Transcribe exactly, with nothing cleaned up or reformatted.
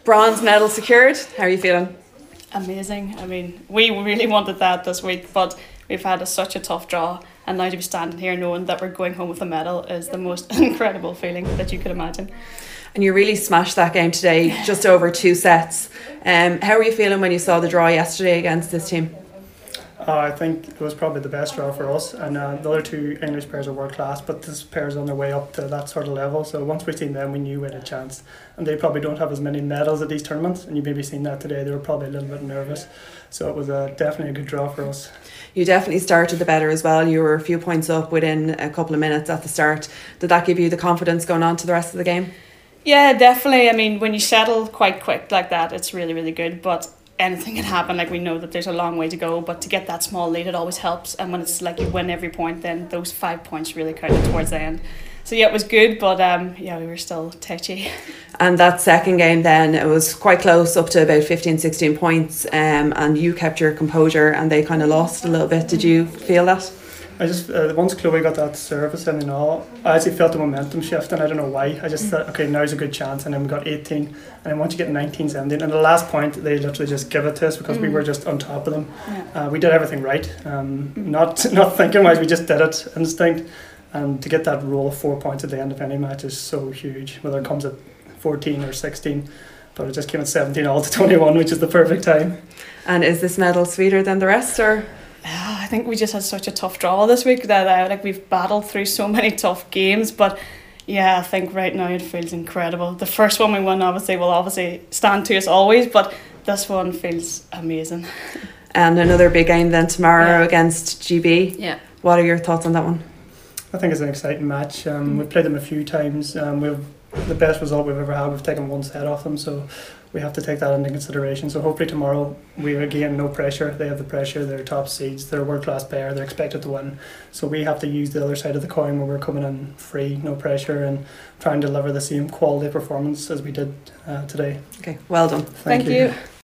Bronze medal secured. How are you feeling? Amazing. I mean, we really wanted that this week, but we've had a, such a tough draw, and now to be standing here knowing that we're going home with a medal is the most incredible feeling that you could imagine. And you really smashed that game today, just over two sets. Um, how were you feeling when you saw the draw yesterday against this team? Uh, I think it was probably the best draw for us, and uh, the other two English pairs are world class, but this pair's on their way up to that sort of level. So once we've seen them, we knew we had a chance. And they probably don't have as many medals at these tournaments, and you maybe seen that today. They were probably a little bit nervous, so it was uh, definitely a good draw for us. You definitely started the better as well. You were a few points up within a couple of minutes at the start. Did that give you the confidence going on to the rest of the game? Yeah, definitely. I mean, when you settle quite quick like that, it's really, really good. But anything can happen. Like, we know that there's a long way to go, but to get that small lead, it always helps. And when it's like you win every point, then those five points really counted towards the end. So yeah, it was good, but um, yeah, we were still touchy. And that second game then, it was quite close, up to about fifteen, sixteen points, um, and you kept your composure and they kind of lost a little bit. Did you feel that? I just, uh, once Chloe got that service in and all, I actually felt the momentum shift, and I don't know why. I just thought, okay, now's a good chance, and then we got eighteen, and then once you get nineteen, seventeen, and the last point, they literally just give it to us because mm. we were just on top of them. Yeah. Uh, we did everything right, um, not not thinking wise, we just did it, instinct, and to get that roll of four points at the end of any match is so huge, whether it comes at fourteen or sixteen, but it just came at seventeen all to twenty-one, which is the perfect time. And is this medal sweeter than the rest, or...? I think we just had such a tough draw this week that uh, like we've battled through so many tough games, but yeah, I think right now it feels incredible. The first one we won obviously will obviously stand to us always, but this one feels amazing. And another big game then tomorrow yeah. against G B. Yeah. What are your thoughts on that one? I think it's an exciting match. Um, mm. We've played them a few times. Um, we've the best result we've ever had. We've taken one set off them, so we have to take that into consideration. So hopefully tomorrow, we again, no pressure. They have the pressure, they're top seeds, they're a world-class player, they're expected to win. So we have to use the other side of the coin where we're coming in free, no pressure, and trying to deliver the same quality performance as we did uh, today. Okay, well done. Thank, Thank you. you.